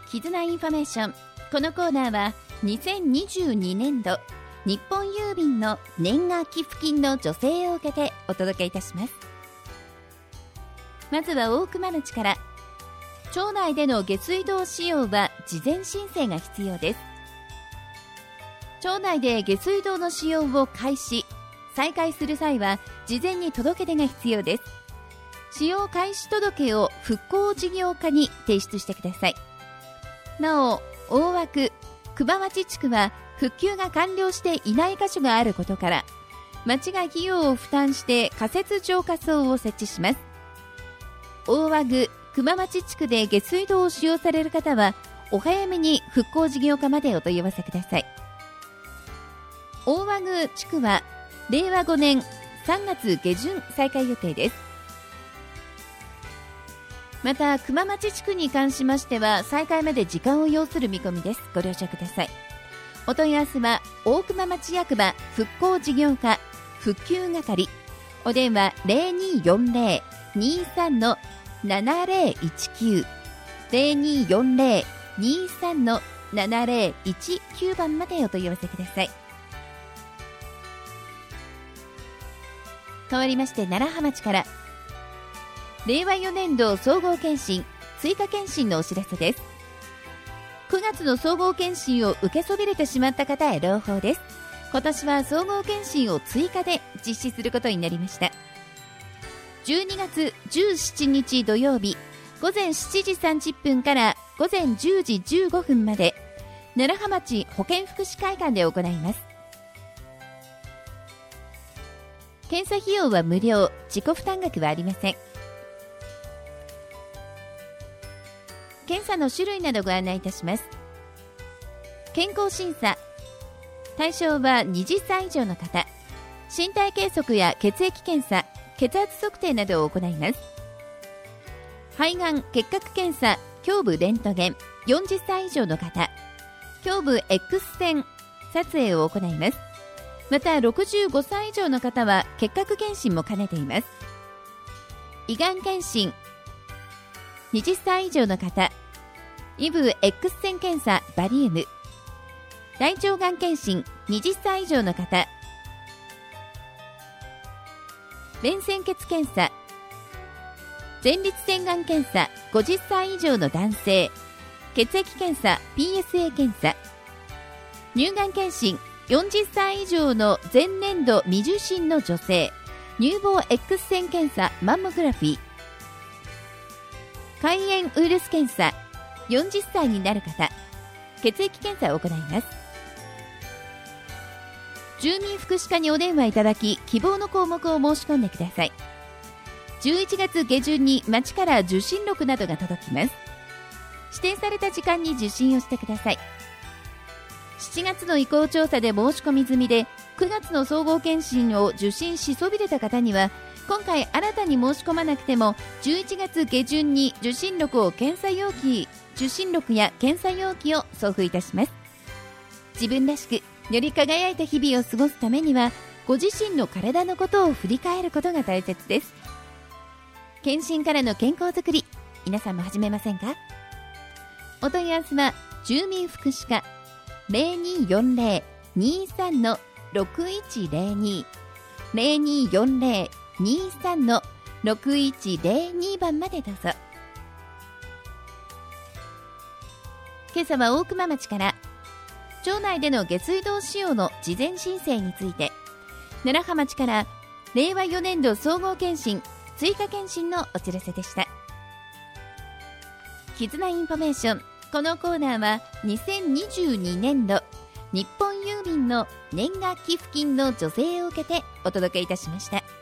絆インフォメーション。このコーナーは2022年度日本郵便の年賀寄付金の助成を受けてお届けいたします。まずは大熊町から。町内での下水道使用は事前申請が必要です。町内で下水道の使用を再開する際は事前に届け出が必要です。使用開始届を復興事業課に提出してください。なお、大枠熊町地区は復旧が完了していない箇所があることから、町が費用を負担して仮設浄化槽を設置します。大枠熊町地区で下水道を使用される方はお早めに復興事業課までお問い合わせください。大和宮地区は令和5年3月下旬再開予定です。また熊町地区に関しましては再開まで時間を要する見込みです。ご了承ください。お問い合わせは大熊町役場復興事業課復旧係、お電話 0240-23-7019 0240-23-7019 番までお問い合わせください。変わりまして楢葉町から。令和4年度総合検診追加検診のお知らせです。9月の総合検診を受けそびれてしまった方へ朗報です。今年は総合検診を追加で実施することになりました。12月17日土曜日午前7時30分から午前10時15分まで楢葉町保健福祉会館で行います。検査費用は無料、自己負担額はありません。検査の種類などご案内いたします。健康審査、対象は20歳以上の方。身体計測や血液検査、血圧測定などを行います。肺がん結核検査、胸部レントゲン、40歳以上の方。胸部 X 線撮影を行います。また65歳以上の方は結核検診も兼ねています。胃がん検診、20歳以上の方。胃部 X 線検査バリウム。大腸がん検診、20歳以上の方。便潜血検査、前立腺がん検査50歳以上の男性。血液検査 PSA 検査。乳がん検診、40歳以上の前年度未受診の女性。乳房 X 線検査マンモグラフィー。肝炎ウイルス検査、40歳になる方。血液検査を行います。住民福祉課にお電話いただき、希望の項目を申し込んでください。11月下旬に町から受診録などが届きます。指定された時間に受診をしてください。7月の意向調査で申し込み済みで、9月の総合検診を受診しそびれた方には、今回新たに申し込まなくても11月下旬に受診録や検査容器を送付いたします。自分らしくより輝いた日々を過ごすためには、ご自身の体のことを振り返ることが大切です。検診からの健康づくり、皆さんも始めませんか？お問い合わせは住民福祉課 0240-23-6102 0240-23-6102 番までどうぞ。今朝は大熊町から。町内での下水道使用の事前申請について、楢葉町から令和4年度総合検診追加検診のお知らせでした。絆インフォメーション。このコーナーは2022年度日本郵便の年賀寄付金の助成を受けてお届けいたしました。